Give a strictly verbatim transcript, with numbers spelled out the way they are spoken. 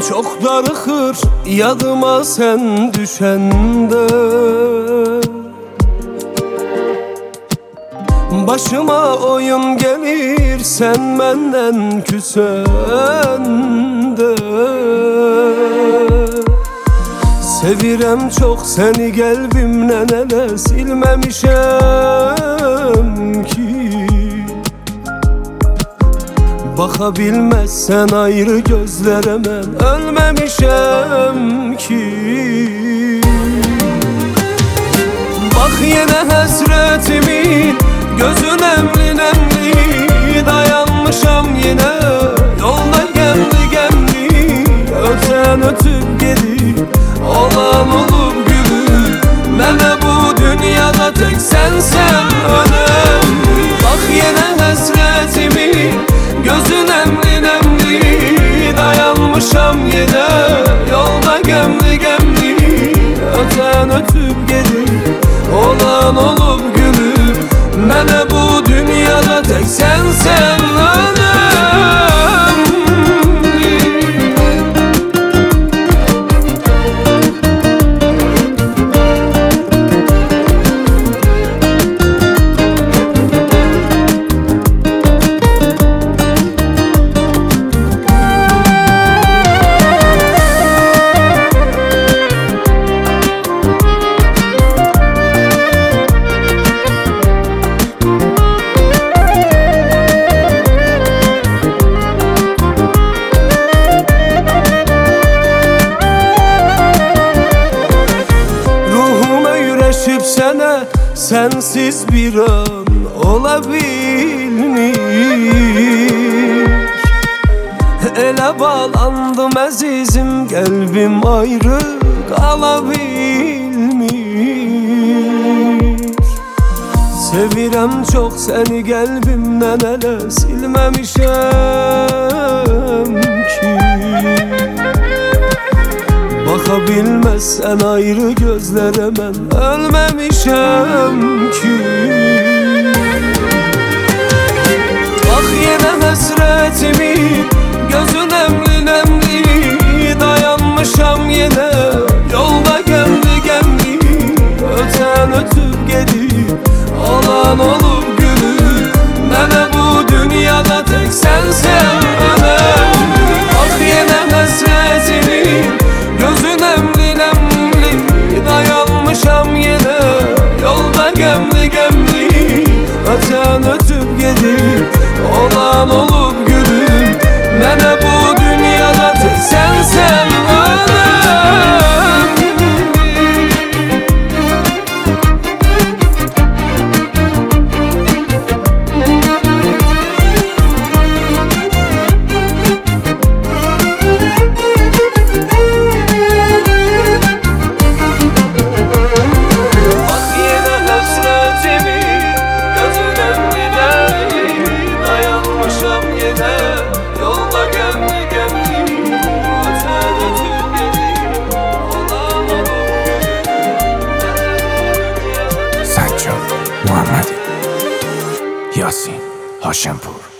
çok darıkır yadıma sen düşende. Başıma oyun gelir sen benden küsende. Sevirem çok seni kalbimden ele silmemişem ki. Bakabilmezsen ayrı gözlere ben ölmemişem ki. Bak yine hasretimin gözün emli nemli, dayanmışam yine yolda gemli gemli. Öten ötüp gelip olan olup gülür, mene bu dünyada tek sensen önemli. Bak yine hasretimin gözün emli nemli, dayanmışam yine yolda gemli gemli. Öten ötüp gelip olan olup gülür, mene bu dünyada tek sensen önemli. Sene sensiz bir an olabilmiş. Ele bağlandım azizim, kalbim ayrı kalabilmiş. Sevirem çok seni kalbimden ele silmemişem ki. Bakabilmezsen ayrı gözlere ben ölmemişem ki. Bak yine hasretimin gözün emli nemli, dayanmışam yine yolda gemli gemli. Öten ötüp gelip olan olup gülür, mene bu dünyada tek sensen önemli. Bak yine hasretimin gözün emli nemli, dayanmışam yine yolda gemli gemli. Öten ötüp gelip olan olup gülür, mene bu dünyada tek sensen önemli. Sajjad Muhammadi, Yasin Hashempur.